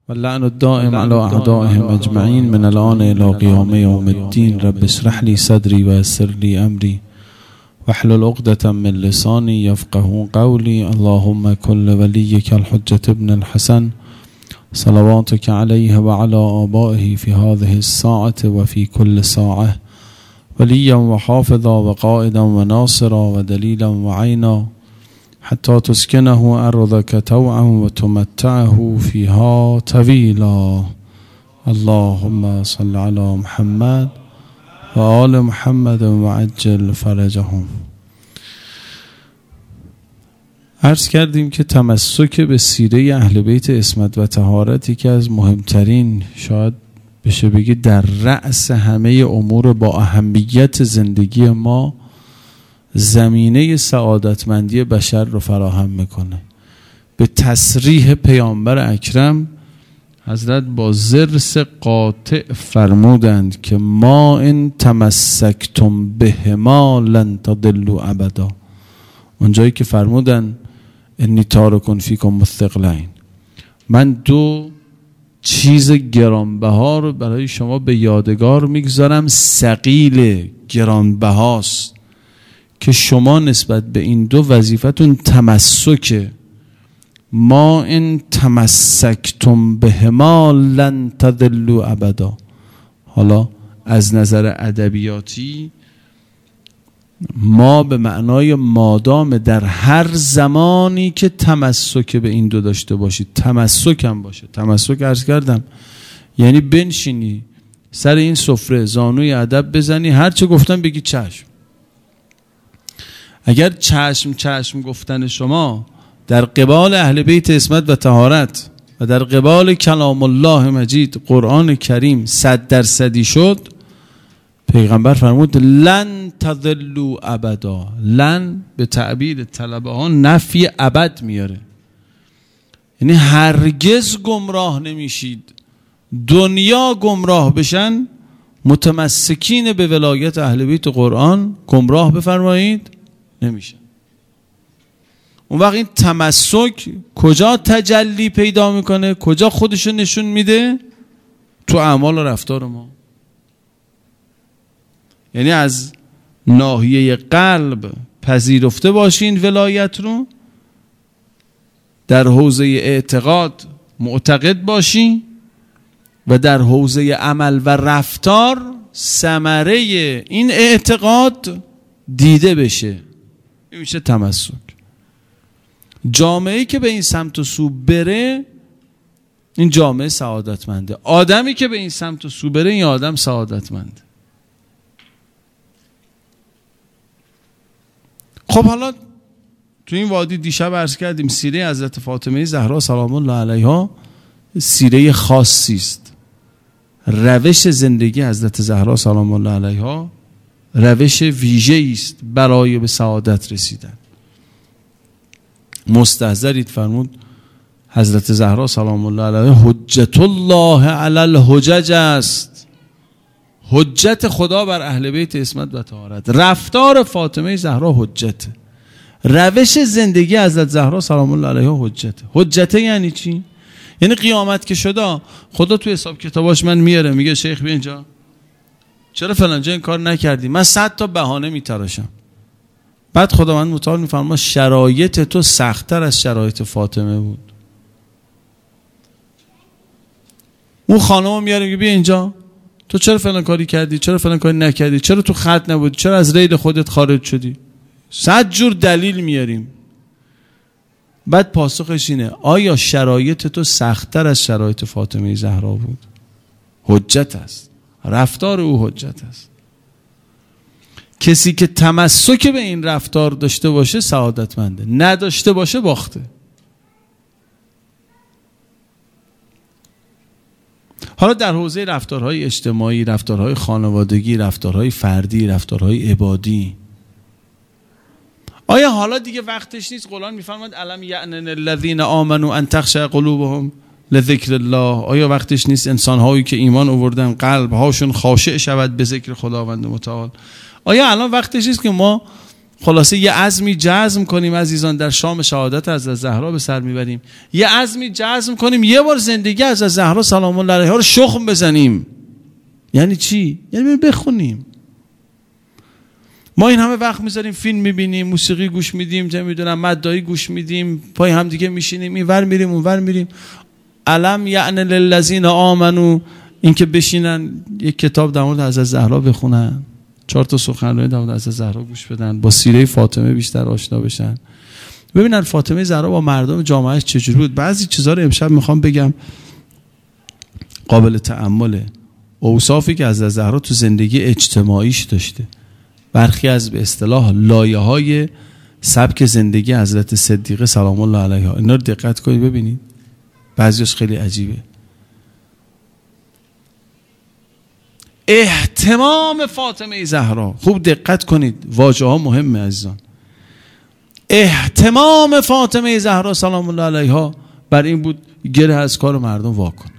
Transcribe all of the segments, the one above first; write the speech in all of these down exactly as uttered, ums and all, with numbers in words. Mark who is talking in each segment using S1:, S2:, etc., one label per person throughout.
S1: واللعن الدائم على أعدائهم أجمعين من الآن إلى قيام يوم الدين. رب اشرح لي صدري ويسر لي أمري واحلل عقدة من لساني يفقهوا قولي. اللهم كن لوليك الحجة ابن الحسن صلواتك عليه وعلى آبائه في هذه الساعة وفي كل ساعة وليا وحافظا وقائدا وناصرا ودليلا وعينا حتى تسكنه أرضك طوعا وتمتعه فيها طويلا. اللهم صل على محمد و آل محمد وعجل فرجهم. عرض کردیم که تمسک به سیره اهل بیت عصمت و طهارت یکی از مهمترین، شاید بشه بگی در رأس همه امور با اهمیت زندگی ما، زمینه سعادتمندی بشر رو فراهم میکنه. به تصریح پیامبر اکرم حضرت با ضرس قاطع فرمودند که ما ان تمسکتم بهما لن تضلوا ابدا. اونجایی که فرمودن انی تارک فیکم مثقلین، من دو چیز گرانبها رو برای شما به یادگار میگذارم، ثقیل گرانبهاست که شما نسبت به این دو وظیفتون تمسکه. ما ان تمسکتم بهما لن تضلوا ابدا. حالا از نظر ادبیاتی ما به معنای مادام در هر زمانی که تمسک به این دو داشته باشید، تمسک هم باشه. تمسک عرض کردم یعنی بنشینی سر این سفره زانوی ادب بزنی، هر چه گفتم بگی چشم. اگر چشم چشم گفتن شما در قبال اهل بیت عصمت و طهارت و در قبال کلام الله مجید قرآن کریم صد درصدی شد، پیغمبر فرمود لن تضلوا ابدا. لن به تعبیر طلبه ها نفی ابد میاره، یعنی هرگز گمراه نمیشید. دنیا گمراه بشن، متمسکین به ولایت اهل بیت قرآن گمراه بفرمایید نمیشن. اون وقت این تمسک کجا تجلی پیدا میکنه، کجا خودشو نشون میده؟ تو اعمال و رفتار ما. یعنی از ناحیه قلب پذیرفته باشین ولایت رو، در حوزه اعتقاد معتقد باشین و در حوزه عمل و رفتار ثمره این اعتقاد دیده بشه. این میشه تمسک. جامعه‌ای که به این سمت و سو بره این جامعه سعادتمنده. آدمی که به این سمت و سو بره این آدم سعادتمنده. خب حالا تو این وادی دیشب عرض کردیم سیره حضرت فاطمه زهرا سلام الله علیها سیره خاصی است. روش زندگی حضرت زهرا سلام الله علیها روش ویژه‌ای است برای به سعادت رسیدن. مستحضرید فرمود حضرت زهرا سلام الله علیها حجت الله علی الحجج است. حجت خدا بر اهل بیت عصمت و طهارت. رفتار فاطمه زهرا حجت، روش زندگی حضرت زهرا سلام الله علیها حجت. حجت یعنی چی؟ یعنی قیامت که شده خدا تو حساب کتاباش من میاره میگه شیخ بیا اینجا، چرا فلان جا این کار نکردی؟ من صد تا بهانه میتراشم. بعد خداوند متعال میفرما شرایط تو سخت‌تر از شرایط فاطمه بود. اون خانمو میاره میگه بیا اینجا، تو چرا فلان کاری کردی؟ چرا فلان کاری نکردی؟ چرا تو خط نبودی؟ چرا از ریل خودت خارج شدی؟ صد جور دلیل میاریم. بعد پاسخش اینه آیا شرایط تو سخت‌تر از شرایط فاطمه زهرا بود؟ حجت است. رفتار او حجت است. کسی که تمسک به این رفتار داشته باشه سعادتمنده، نداشته باشه باخته. حالا در حوزه رفتارهای اجتماعی، رفتارهای خانوادگی، رفتارهای فردی، رفتارهای عبادی، آیا حالا دیگه وقتش نیست؟ قرآن میفرماید الم یأن للذین آمنوا ان تخشع قلوبهم لذکر الله. آیا وقتش نیست انسان‌هایی که ایمان آوردن قلب‌هاشون خاشع شود به ذکر خداوند متعال؟ آیا الان وقتش نیست که ما خلاصه یه عزمی جزم کنیم عزیزان، در شام شهادت حضرت زهرا به سر میبریم. یه عزمی جزم کنیم یه بار زندگی حضرت زهرا سلام الله علیها رو شخم بزنیم. یعنی چی؟ یعنی بخونیم. ما این همه وقت میذاریم فیلم میبینیم، موسیقی گوش میدیم، چه میدونم مدایی گوش میدیم، پای هم دیگه میشینیم، این ور میریم اون ور میریم. علم یعنی للذین آمنو، این که بشینن یک کتاب در مورد حضرت زهرا بخونن، چهار تا سخنرانی در مورد حضرت زهرا گوش بدن، با سیره فاطمه بیشتر آشنا بشن، ببینن فاطمه زهرا با مردم جامعهش چجوری بود. بعضی چیزا رو امشب میخوام بگم قابل تأمله. اوصافی که حضرت زهرا تو زندگی اجتماعیش داشته، برخی از به اصطلاح لایه‌های سبک زندگی حضرت صدیقه سلام الله علیها، اینا رو دقت کنید ببینید، بعضیش خیلی عجیبه. اهتمام فاطمه زهرا، خوب دقت کنید، واژه ها مهمه عزیزان. اهتمام فاطمه زهرا سلام الله علیها بر این بود گره از کار مردم واکن.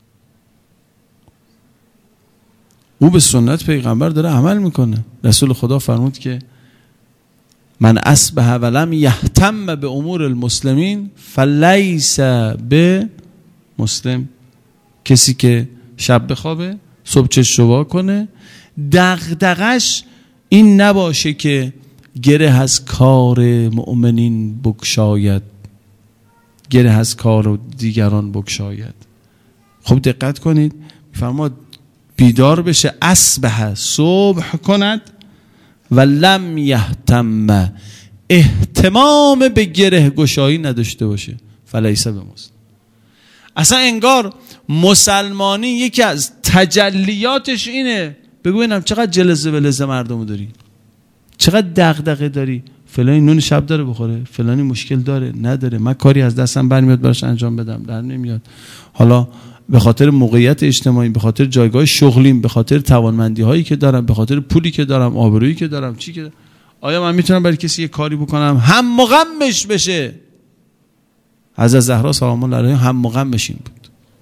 S1: او به سنت پیغمبر داره عمل میکنه. رسول خدا فرمود که من اصبح ولم یهتم به امور المسلمین فلیس به مسلم. کسی که شب بخوابه صبح چشم وا کنه دغدغش این نباشه که گره از کار مؤمنین بگشاید، گره از کار دیگران بگشاید. خب دقت کنید، میفرماد بیدار بشه، اصبح صبح کند و لم یهتم، اهتمام به گره گشایی نداشته باشه، فلیس به مسلم. اصلا انگار مسلمانی یکی از تجلیاتش اینه. بگو اینم چقدر جلزه بلزه مردمو داری، چقدر دغدغه داری، فلانی نون شب داره بخوره، فلانی مشکل داره نداره، من کاری از دستم برمیاد براش انجام بدم در نمیاد، حالا به خاطر موقعیت اجتماعی، به خاطر جایگاه شغلیم، به خاطر توانمندی هایی که دارم، به خاطر پولی که دارم، آبرویی که دارم، چی که دارم. آیا من میتونم برای کسی یه کاری بکنم هم و غمش بشه؟ حضرت زهرا سلام الله علیها هم و غمش این بود.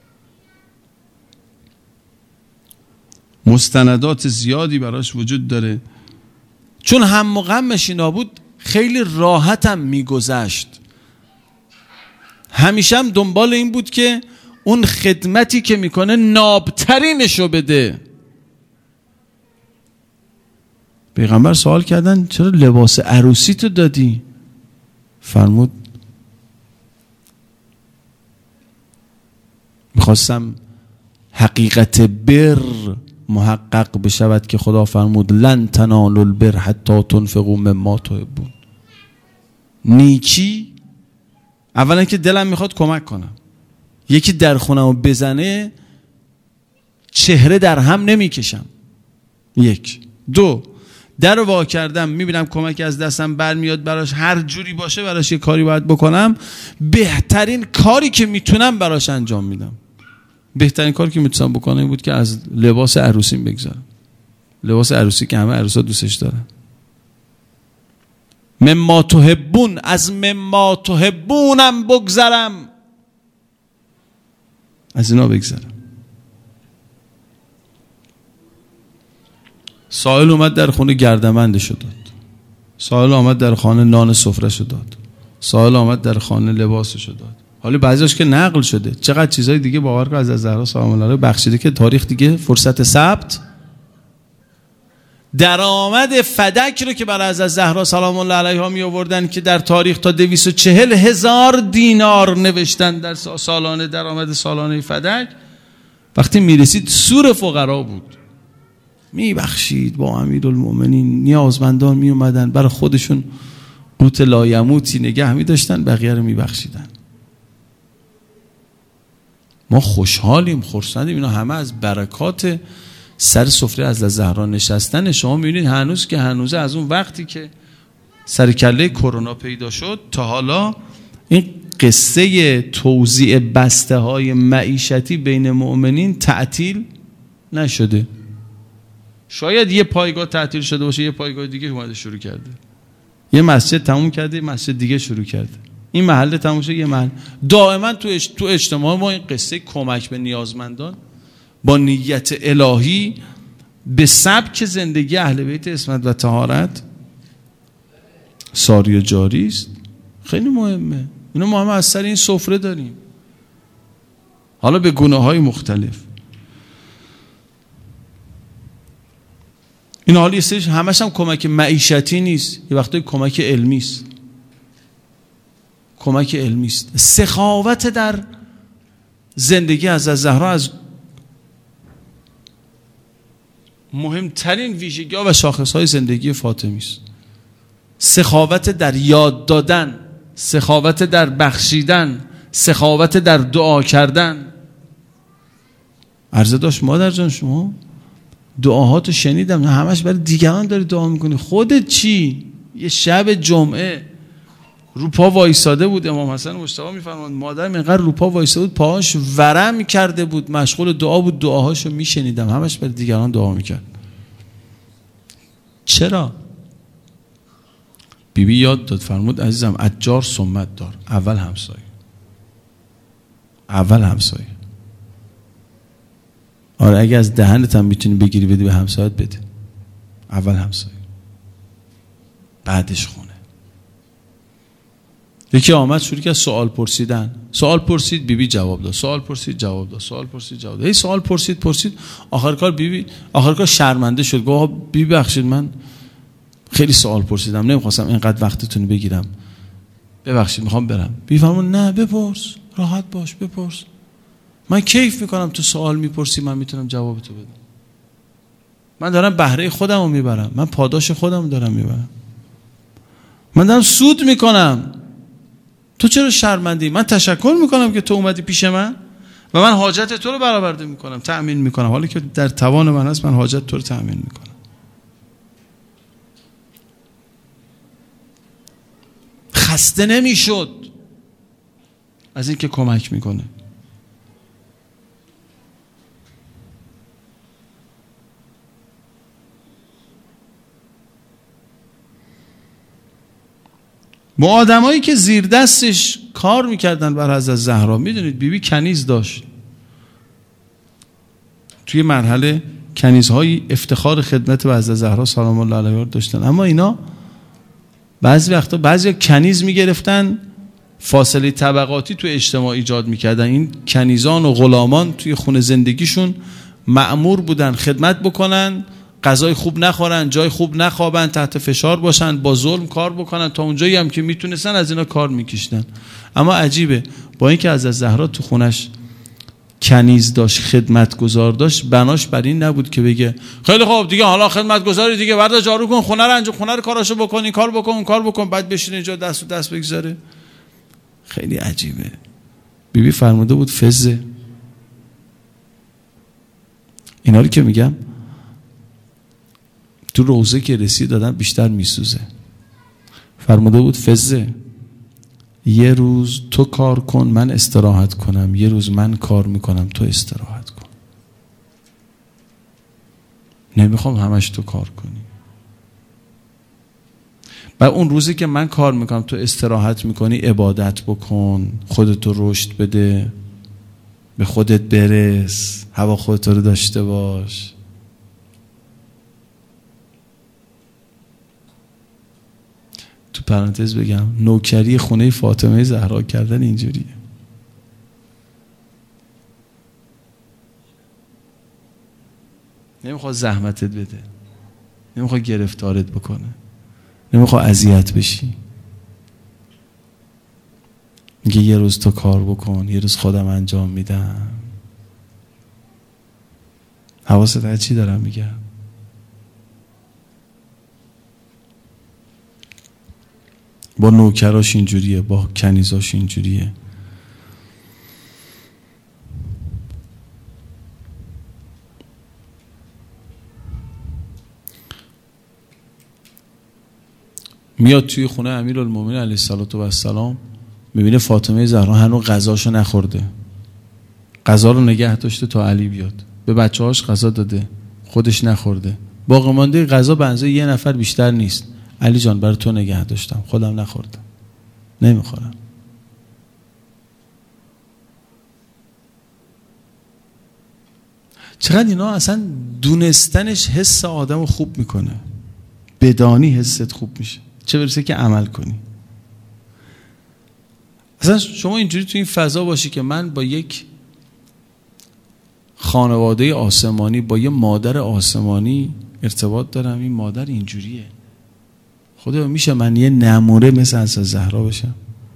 S1: مستندات زیادی براش وجود داره. چون هم و غمش اینا بود خیلی راحتم میگذشت. همیشه هم دنبال این بود که اون خدمتی که میکنه نابترینشو بده. پیغمبر سوال کردن چرا لباس عروسی تو دادی؟ فرمود میخواستم حقیقت بر محقق بشود که خدا فرمود لن تنالوا البر حتی تنفقوا مما تحبون. نیکی اولا که دلم میخواد کمک کنم، یکی در خونمو بزنه چهره در هم نمیکشم، یک. دو، در وا کردم میبینم کمک از دستم برمیاد، براش هر جوری باشه براش یه کاری باید بکنم، بهترین کاری که میتونم براش انجام میدم. بهترین کاری که میتونم بکنم این بود که از لباس عروسیم بگذارم، لباس عروسی که همه عروسا دوستش دارن. مما تحبون، از مما تحبونم بگذرم، از اینا بگذرم. سائل اومد در خونه گردمندشو داد، سائل اومد در خانه نان سفرهشو داد، سائل اومد در خانه لباسشو داد. حالا بعضیش که نقل شده، چقدر چیزای دیگه باور کن از زهرا سلام الله علیها بخشیده که تاریخ دیگه فرصت ثبت. درآمد فدک رو که برای از زهرا سلام الله علیها می آوردن که در تاریخ تا دویست و چهل هزار دینار نوشتن در سالانه درآمد سالانه فدک، وقتی میرسید سور فقرا بود. میبخشید با امیرالمؤمنین، نیازمندان می اومدن برای خودشون قوت لایموتی نگه می داشتن، بقیه رو میبخشیدن. ما خوشحالیم، خرسندیم، اینا همه از برکات سر سفره از زهرا نشستن. شما میبینید هنوز که هنوزه از اون وقتی که سر کله کرونا پیدا شد تا حالا این قصه توزیع بسته های معیشتی بین مؤمنین تعطیل نشده. شاید یه پایگاه تعطیل شده باشه، یه پایگاه دیگه اومده شروع کرده، یه مسجد تموم کرده، یه مسجد دیگه شروع کرده، این محله تموم شده، یه محل. دائما تو اج... تو اجتماع ما این قصه کمک به نیازمندان با نیت الهی به سبک زندگی اهل بیت عصمت و طهارت ساری و جاری است. خیلی مهمه. اینو ما هم از سر این سفره داریم، حالا به گونه های مختلف. این حالی است همش هم کمک معیشتی نیست، یه وقتایی کمک علمی است. کمک علمی است. سخاوت در زندگی حضرت زهرا از مهمترین ویژگی‌ها و شاخص‌های زندگی فاطمی است. سخاوت در یاد دادن، سخاوت در بخشیدن، سخاوت در دعا کردن. عرضه داشت مادر جان شما دعاهاتو شنیدم، همش برای دیگران داری دعا میکنی، خودت چی؟ یه شب جمعه رو پا وایساده بود، امام حسن مجتبی میفرماند مادرم اینقدر رو پا وایساده بود پاهاش ورم کرده بود، مشغول دعا بود، دعاهاشو میشنیدم، همش برای دیگران دعا میکرد. چرا؟ بیبی یاد داد، فرمود عزیزم اجار سمت دار، اول همسایه، اول همسایه. آره اگه از دهنت هم میتونی بگیری بدی به همسایت بده، اول همسایه بعدش خونه. یکی آمد شروع کرد سوال پرسیدن، سوال پرسید بیبی بی جواب داد، سوال پرسید جواب داد، سوال پرسید جواب داد، هی سوال پرسید پرسید آخر کار بیبی بی آخر کار شرمنده شد، گفت بیبی بی بخشید من خیلی سوال پرسیدم، نمیخواستم اینقدر وقتتون بگیرم، ببخشید میخوام برم. بیبی فرمود نه بپرس، راحت باش بپرس، من کیف میکنم تو سوال میپرسی، من میتونم جوابتو بدم، من دارم بهره خودم رو میبرم، من پاداش خودم رو دارم میبرم، من دارم سود میکنم، تو چرا شرمندی؟ من تشکر میکنم که تو اومدی پیش من و من حاجت تو رو برآورده میکنم، تأمین میکنم، حالی که در توان من هست من حاجت تو رو تأمین میکنم. خسته نمیشد از این که کمک میکنه. با آدمایی که زیر دستش کار میکردن بر حضرت زهرا، میدونید بیبی کنیز داشت، توی مرحله کنیزهای افتخار خدمت به حضرت زهرا سلام الله علیها داشتن، اما اینا بعضی وقتا بعضی کنیز میگرفتن فاصله طبقاتی تو اجتماع ایجاد میکردن. این کنیزان و غلامان توی خونه زندگیشون مأمور بودن خدمت بکنن، غذای خوب نخورن، جای خوب نخوابن، تحت فشار باشن، با ظلم کار بکنن، تا اونجایی هم که میتونستن از اینا کار میکشیدن. اما عجیبه با اینکه از زهرا تو خونش کنیز داشت، خدمتگزار داشت، بناش بر این نبود که بگه خیلی خوب دیگه حالا خدمتگزاری دیگه، بردا جارو کن، خونه رو انجام، خونه رو کاراشو بکن، این کار بکن، اون کار بکن، بعد بشین اینجا دست و دست بگذاره. خیلی عجیبه. بیبی فرموده بود فزه. اینا رو که میگم تو روزه که رسید دادن بیشتر میسوزه. فرموده بود فزه یه روز تو کار کن من استراحت کنم، یه روز من کار میکنم تو استراحت کن. نمیخوام همش تو کار کنی. و اون روزی که من کار میکنم تو استراحت میکنی، عبادت بکن، خودتو رشد بده، به خودت برس، هوا خودت رو داشته باش. تو پرانتز بگم نوکری خونه فاطمه زهرا کردن اینجوریه. نمیخواد زحمتت بده، نمیخواد گرفتارت بکنه، نمیخواد اذیت بشی. میگه یه روز تو کار بکن، یه روز خودم انجام میدم. حواست هست چی دارم میگم؟ با نوکراش اینجوریه، با کنیزاش اینجوریه. میاد توی خونه امیرالمومنین علیه السلام، میبینه فاطمه زهرا هنوز غذاشو نخورده، غذا رو نگه داشته تا علی بیاد، به بچه هاش غذا داده، خودش نخورده، باقی مانده غذا به اندازه یه نفر بیشتر نیست. علی جان برای تو نگه داشتم، خودم نخوردم، نمیخورم. چقدر اینا اصلا دونستنش حس آدم خوب میکنه، بدانی حست خوب میشه. چه برسه که عمل کنی. اصلا شما اینجوری تو این فضا باشی که من با یک خانواده آسمانی، با یه مادر آسمانی ارتباط دارم، این مادر اینجوریه. خدا میشه من یه نمونه مثل حضرت زهرا بشم؟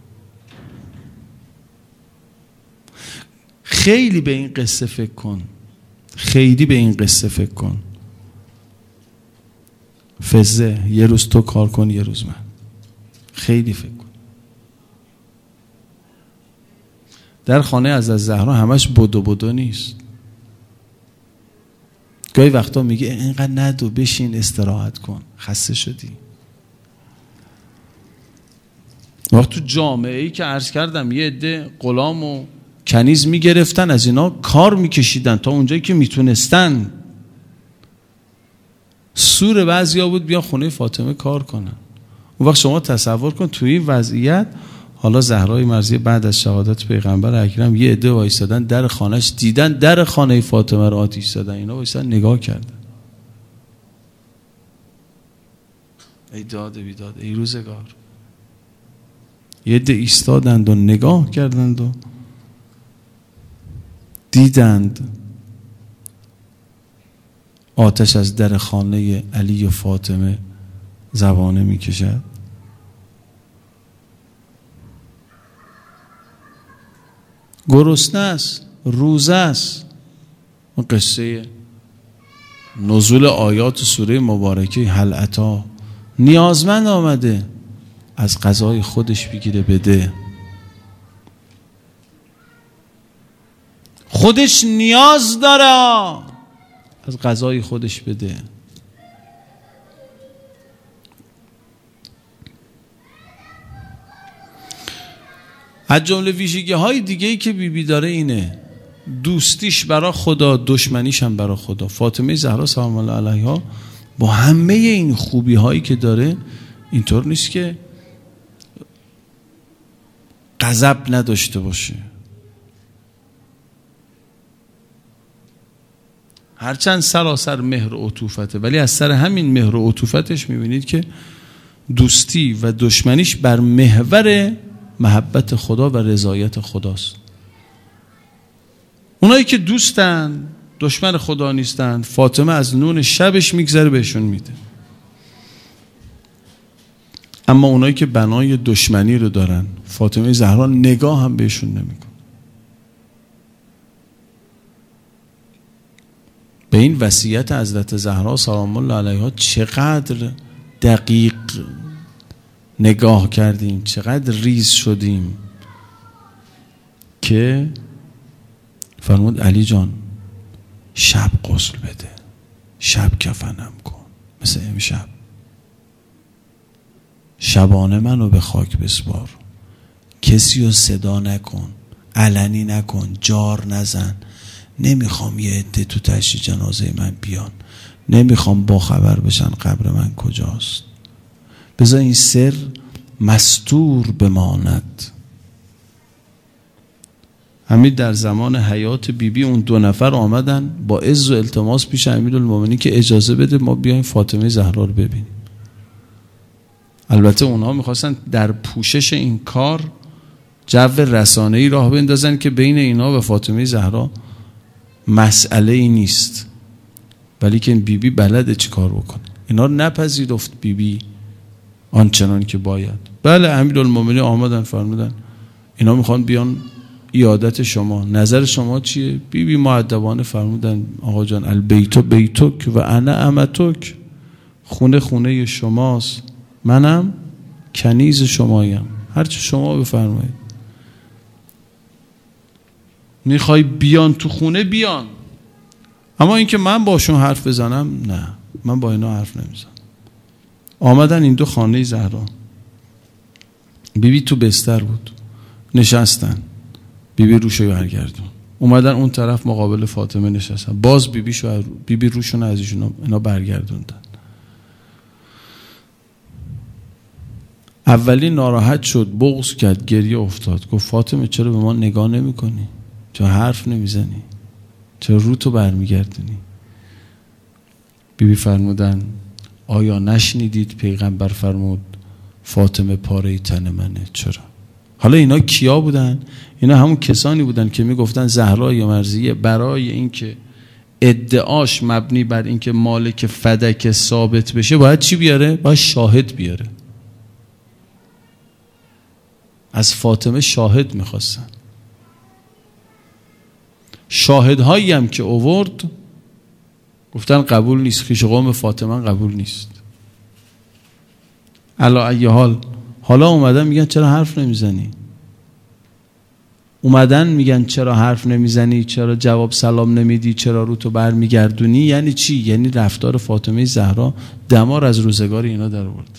S1: خیلی به این قصه فکر کن، خیلی به این قصه فکر کن. فزه یه روز تو کار کن، یه روز من. خیلی فکر کن. در خانه از از زهرا همش بدو بدو نیست. گاهی وقتا میگه اینقدر ندو، بشین استراحت کن، خسته شدی. وقت تو جامعه ای که عرض کردم یه عده غلام و کنیز میگرفتن، از اینا کار میکشیدن تا اونجایی که میتونستن. سور بعضیا بود بیان خونه فاطمه کار کنن. اون وقت شما تصور کن توی این وضعیت، حالا زهرای مرضیه بعد از شهادت پیغمبر اکرم یه عده وایسادن در خانهش، دیدن در خانه فاطمه رو آتش زدن، اینا وایسادن نگاه کردن. ای داد بیداد، ای روزگار. یه عده ایستادند و نگاه کردند و دیدند آتش از در خانه علی و فاطمه زبانه می کشد. گرسنه است، روزه است. اون قصه نزول آیات سوره مبارکه هل اتی، نیازمند آمده، از غذای خودش بگیره بده. خودش نیاز داره، از غذای خودش بده. از جمله ویژگی های دیگه ای که بی بی داره اینه، دوستیش برای خدا، دشمنیش هم برای خدا. فاطمه زهرا سلام الله علیها با همه این خوبی هایی که داره اینطور نیست که غضب نداشته باشه. هرچند سراسر مهر و عطوفته، ولی از سر همین مهر و عطوفتش میبینید که دوستی و دشمنیش بر محور محبت خدا و رضایت خداست. اونایی که دوستن دشمن خدا نیستن، فاطمه از نون شبش میگذره بهشون میده. اما اونایی که بنای دشمنی رو دارن، فاطمه زهرا نگاه هم بهشون نمیکنه. به این وصیت حضرت زهرا سلام الله علیها چقدر دقیق نگاه کردیم، چقدر ریز شدیم که فرمود علی جان شب غسل بده، شب کفنم کن مثل امشب، شبانه منو به خاک بسپار، کسی رو صدا نکن، علنی نکن، جار نزن، نمیخوام یه عده تو تشییع جنازه من بیان، نمیخوام با خبر بشن قبر من کجاست، بذار این سر مستور بماند. همین در زمان حیات بیبی بی اون دو نفر آمدن با عز و التماس پیش امیرالمومنین که اجازه بده ما بیایم فاطمه زهرا رو ببینیم. البته اونها میخواستن در پوشش این کار جو رسانه‌ای راه بندازن که بین اینا و فاطمه زهرا مسئله ای نیست، ولی که بیبی بی بلده چی کار بکنه. اینا رو نپذیرفت بیبی بی آنچنان که باید. بله امیرالمومنین آمدن فرمودن اینا میخوان بیان عیادت شما، نظر شما چیه؟ بیبی بی مؤدبانه فرمودن آقا جان البیت بیتک و انا امتک، خونه خونه شماست، منم کنیز شمایم، هرچی شما بفرمایید. میخوای بیان تو خونه بیان، اما اینکه من باشون حرف بزنم نه، من با اینا حرف نمیزنم. آمدن این دو خانه زهرا، بیبی بی تو بستر بود، نشستن، بیبی بی روشو برگردون، اومدن اون طرف مقابل فاطمه نشستن، باز بیبی شو بیبی روشون از ایشون اینا برگردوندن. اولی ناراحت شد، بغض کرد، گریه افتاد، گفت فاطمه چرا به ما نگاه نمی کنی؟ چرا حرف نمیزنی؟ چرا رو تو برمیگردونی؟ بیبی فرمودن آیا نشنیدید پیغمبر فرمود فاطمه پاره تن منه. چرا؟ حالا اینا کیا بودن؟ اینا همون کسانی بودن که میگفتن زهرای مرضیه برای اینکه ادعاش مبنی بر اینکه مالک فدک ثابت بشه باید چی بیاره؟ باید شاهد بیاره. از فاطمه شاهد میخواستن. شاهدهایی هم که آورد گفتن قبول نیست، خویش قوم فاطمه قبول نیست. علا ای حال حالا اومدن میگن چرا حرف نمیزنی؟ اومدن میگن چرا حرف نمیزنی؟ چرا جواب سلام نمیدی؟ چرا رو تو بر میگردونی؟ یعنی چی؟ یعنی رفتار فاطمه زهرا دمار از روزگار اینا در آورد.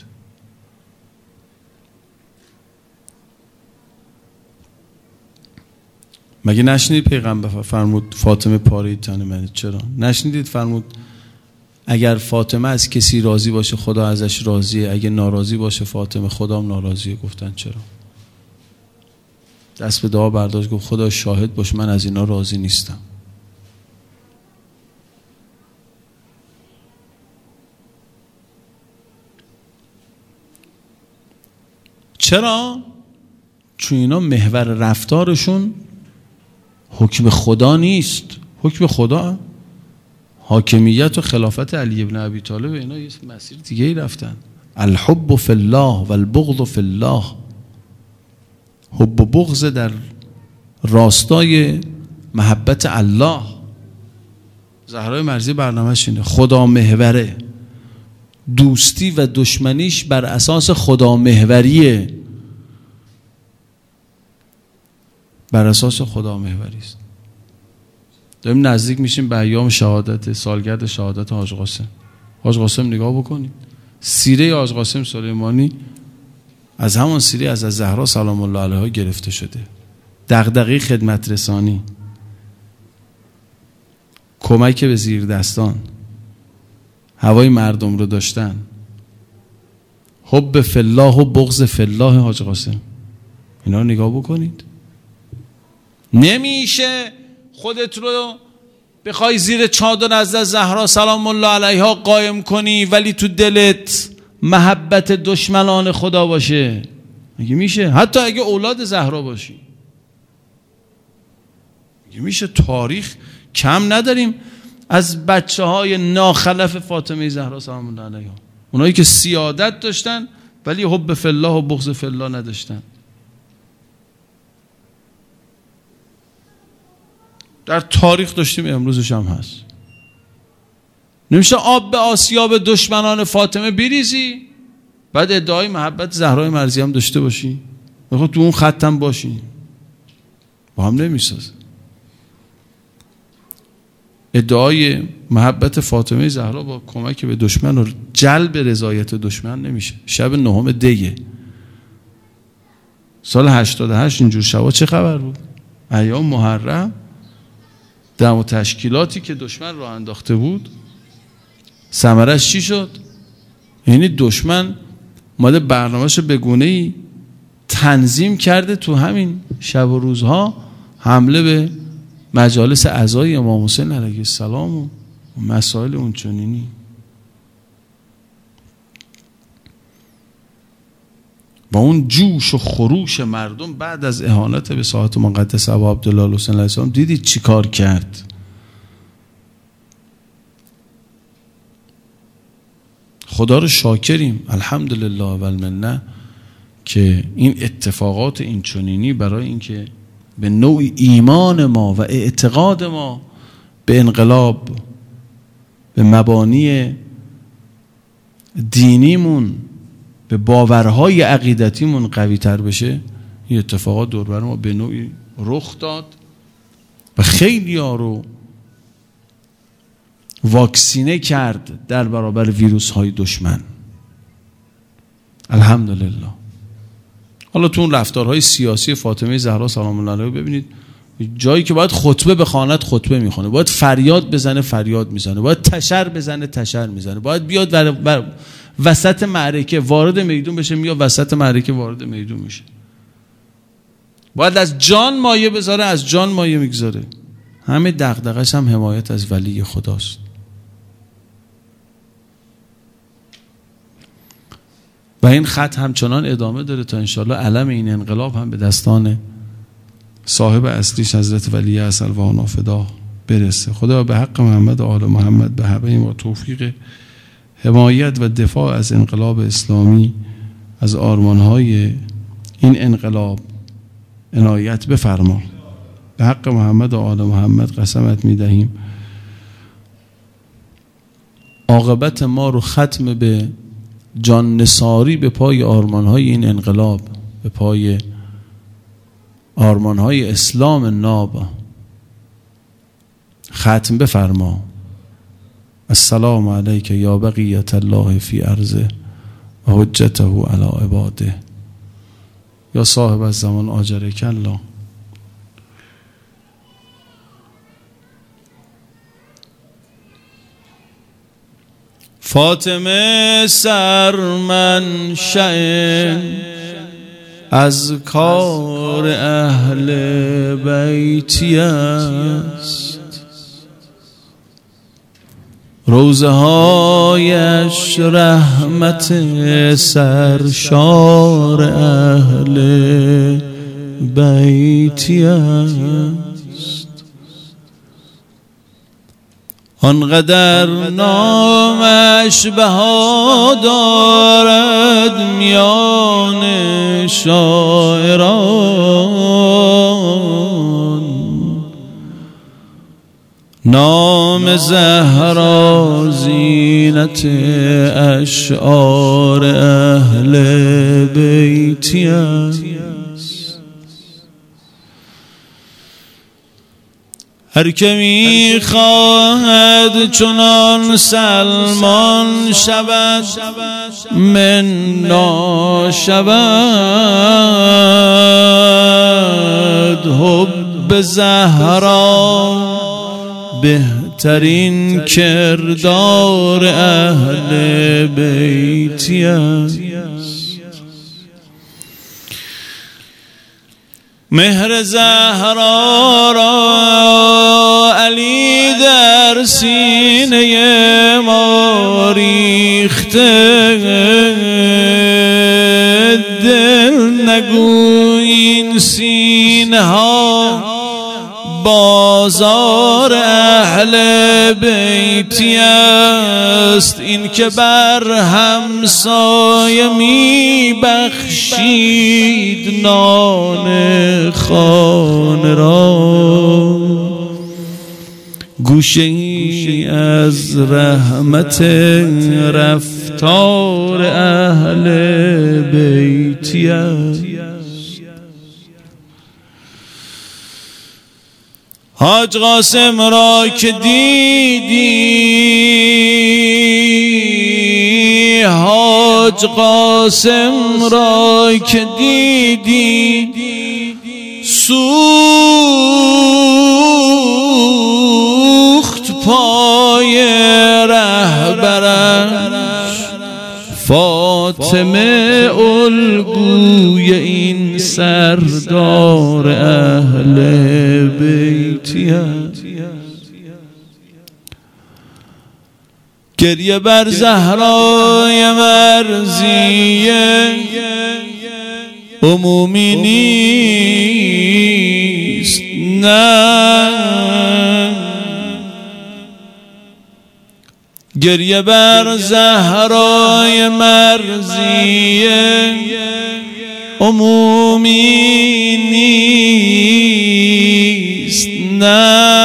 S1: مگه نشنیدید پیغمبر فرمود فاطمه پاره تن منه؟ چرا؟ نشنیدید فرمود اگر فاطمه از کسی راضی باشه خدا ازش راضیه، اگه ناراضی باشه فاطمه خدام ناراضیه؟ گفتن چرا؟ دست به دعا برداشت گفت خدا شاهد باش من از اینا راضی نیستم. چرا؟ چون اینا محور رفتارشون حکم خدا نیست. حکم خدا حاکمیت و خلافت علی ابن ابی طالب. اینا یه مسیر دیگه ای رفتن. الحب فی الله و البغض فی الله. حب و بغض در راستای محبت الله. زهرای مرضی برنامه‌اش اینه، خدا محوره. دوستی و دشمنیش بر اساس خدا محوریه، بر اساس خدا محوری است. داریم نزدیک میشیم به ایام شهادت، سالگرد شهادت حاج قاسم. حاج قاسم نگاه بکنید، سیره حاج قاسم سلیمانی از همون سیره از از زهرا سلام الله علیها گرفته شده. دغدغه خدمت رسانی، کمک به زیر دستان، هوای مردم رو داشتن، حب فی الله و بغض فی الله حاج قاسم. اینا رو نگاه بکنید. نمیشه خودت رو بخوای زیر چادر از زهرا سلام الله علیها قایم کنی ولی تو دلت محبت دشمنان خدا باشه. میگه میشه؟ حتی اگه اولاد زهرا باشی میگه میشه. تاریخ کم نداریم از بچه های ناخلف فاطمه زهرا سلام الله علیها، اونایی که سیادت داشتن ولی حب فی الله و بغض فی الله نداشتن. در تاریخ داشتیم، امروزش هم هست. نمیشه آب به آسیاب دشمنان فاطمه بریزی بعد ادعای محبت زهرای مرضی هم داشته باشی، بخواد تو اون خط هم باشی، با هم نمیسازه. ادعای محبت فاطمه زهرا با کمک به دشمن و جلب رضایت دشمن نمیشه. شب نهم دیه سال هشتاد و هشت اینجور شبا چه خبر بود؟ ایام محرم، دم و تشکیلاتی که دشمن راه انداخته بود ثمرش چی شد؟ یعنی دشمن ماده برنامه‌شو به گونه‌ای تنظیم کرده تو همین شب و روزها حمله به مجالس اعضای امام حسین علیه السلام و مسائل اونچنینی. با اون جوش و خروش مردم بعد از اهانت به ساعت مقدس ابا عبدالله الحسین علیه السلام دیدید چی کار کرد؟ خدا رو شاکریم الحمدلله و المنه که این اتفاقات این چنینی برای اینکه به نوع ایمان ما و اعتقاد ما به انقلاب، به مبانی دینیمون، به باورهای عقیدتیمون قوی تر بشه، این اتفاقات دور بر ما به نوعی رخ داد و خیلی ها رو واکسینه کرد در برابر ویروس های دشمن. الحمدلله. حالا تو اون رفتارهای سیاسی فاطمه زهرا سلام الله علیها ببینید، جایی که باید خطبه بخواند خطبه میخونه، باید فریاد بزنه فریاد میزنه، باید تشر بزنه تشر میزنه، باید بیاد بر بر وسط معرکه وارد میدون بشه، میاد وسط معرکه وارد میدون میشه، باید از جان مایه بذاره از جان مایه میگذاره. همه دغدغش هم حمایت از ولی خداست. و این خط همچنان ادامه داره تا انشالله علم این انقلاب هم به دستان صاحب اصلیش حضرت ولی اصل و نافدا برسه. خدا به حق محمد و آل محمد به همه ما توفیق حمایت و دفاع از انقلاب اسلامی، از آرمانهای این انقلاب عنایت بفرما. به حق محمد و آل محمد قسمت میدهیم عاقبت ما رو ختم به جان نثاری به پای آرمانهای این انقلاب، به پای آرمانهای اسلام ناب ختم بفرما. السلام علیک یا بقیت الله فی ارضه و حجته علی عباده یا صاحب الزمان آجرک الله. فاطمه سرمنشأ از کار اهل بیتی است، روزه هایش رحمت سرشار اهل بیتی است. آنقدر نامش بها دارد میان شاعران، نام زهرا زینت اشعار اهل بیتی است. هر که می خواهد چنان سلمان شود منا شود، حب زهرا بهترین کردار اهل بیتی است. مهر زهرا را علی در سینه ما ریخته، دل نگو این سینه ها بازار اهل بیتی است. این که بر همسایه می بخشید نان خانه را، گوشه‌ای از رحمت رفتار اهل بیتی است. حاج قاسم را که دیدی، حاج قاسم را که دیدی، سوخت پای رهبرش. فاطمه الگوی این سردار اهل بیتی است. گریه بر زهرای مرضیه عمومی نیست، نه گریه بر زهرای مرضیه عمومی نیست، نه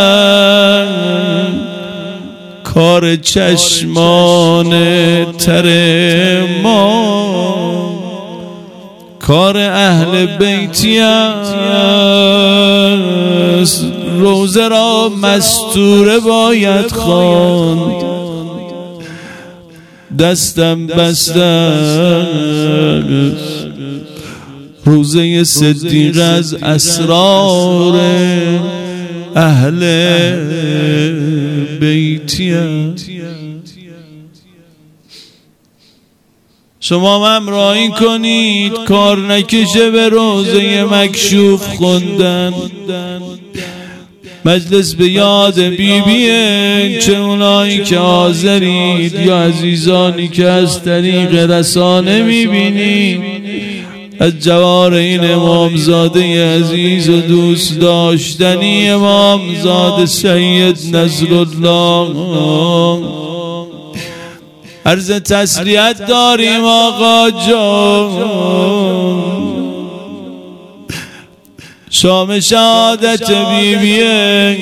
S1: کار چشمان تر ما، کار اهل بیتی است. روزه را مستوره باید خواند، دستم بسته روزه صدیق از اسرار اهل بیتی است. شما هم همراهی کنید، کار نکشه به روزه مکشوف خوندن. مجلس به یاد بیبیه، چه اونایی که حاضرید یا عزیزانی که از طریق رسانه میبینید، از جوار این امامزاده عزیز و دوست داشتنی امامزاده سید نصرالله عرض تسلیت داریم آقا جان. شام شهادت بیبیه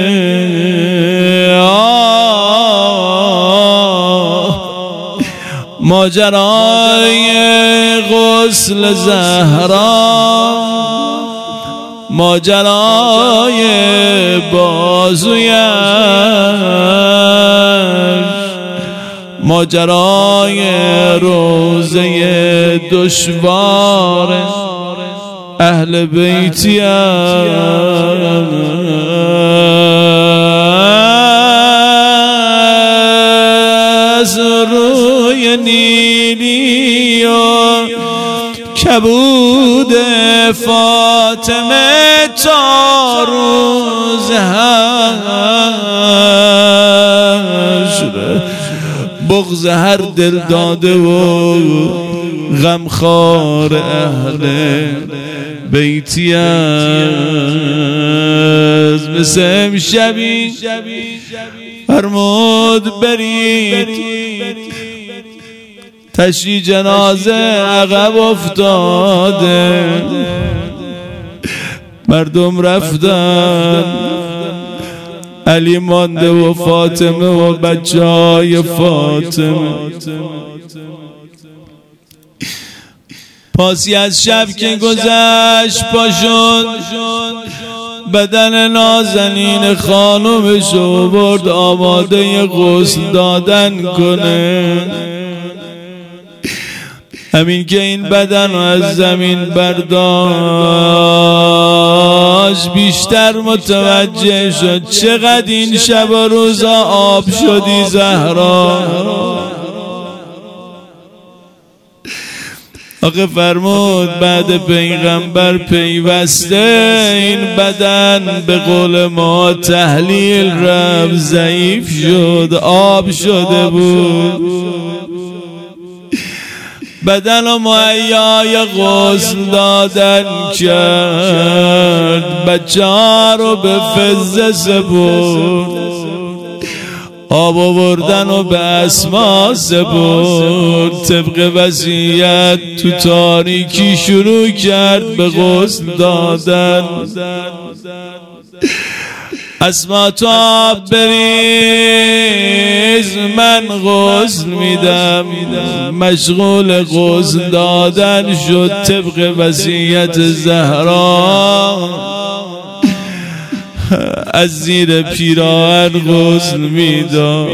S1: ماجرای غسل زهرا، ماجرای بازویش، ماجرای روزه دشوار اهل بیتی از روی نیلی و کبود فاطمه تا روز حشر، بغض هر دل داده و غمخوار اهل بیتی از مثل امشبی فرمود برید تشییع جنازه عقب افتاده، مردم رفتن، علی مانده و فاطمه و بچه های فاطمه. پاسی از شب که گذشت پاشون بدن نازنین خانومشو برد آماده غسل دادن کنه. همین که این بدن رو از زمین برداشت بیشتر متوجه شد چقدر این شب و روزا آب شدی زهرا. آقا فرمود بعد پیغمبر پیوسته این بدن به قول ما تحلیل رفت، ضعیف شد، آب شده بود. بدن و مهیای غسل دادن کرد، بچه ها رو به فضه سپرد، آب آوردن و به اسما سپرد. طبق وصیت تو تاریکی شروع کرد به غسل دادن. اسما تو آب بریز من غسل میدم، مشغول غسل دادن شد. طبق وصیت زهرا از زیر پیراهن غسل میداد.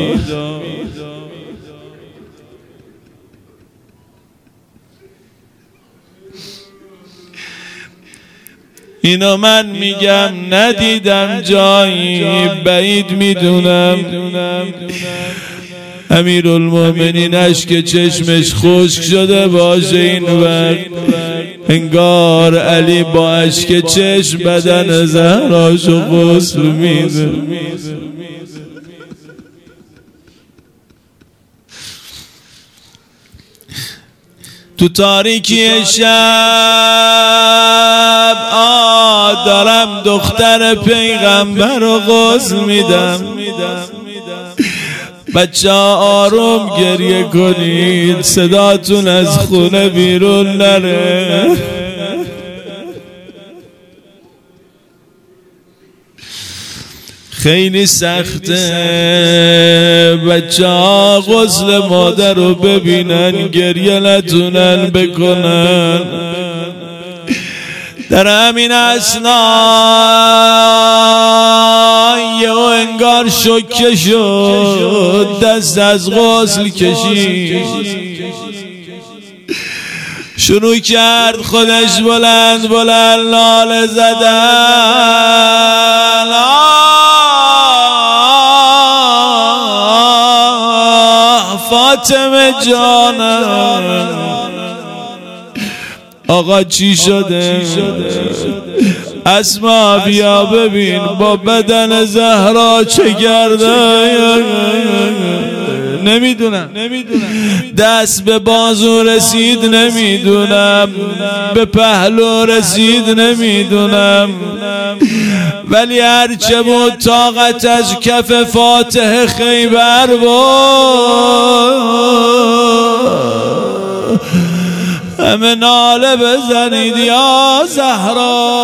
S1: اینو من میگم ندیدم جایی، بعید میدونم امیرالمومنین اشک چشمش خشک شده باشه این وقت، انگار علی با اشک چشم بدن زهراشو غسل میده. تو تاریکی شب آ دارم دختر پیغمبر رو غسل میدم. بچه آروم گریه کنید، صداتون از خونه بیرون نره. خیلی سخته بچه ها غسل مادر رو ببینن گریه نتونن بکنن. در همین اثنا یه انگار شکه شد، دست از غسل کشید، شروع کرد خودش بلند بلند ناله زدن. فاطمه جانم آقا چی شده؟ اسما بیا ببین با بدن زهرا چه کرده. نمیدونم دست به بازو رسید، نمیدونم به پهلو رسید، نمیدونم، ولی هرچه بود طاقت از کف فاتح خیبر بود. همه ناله بزنید یا زهرا.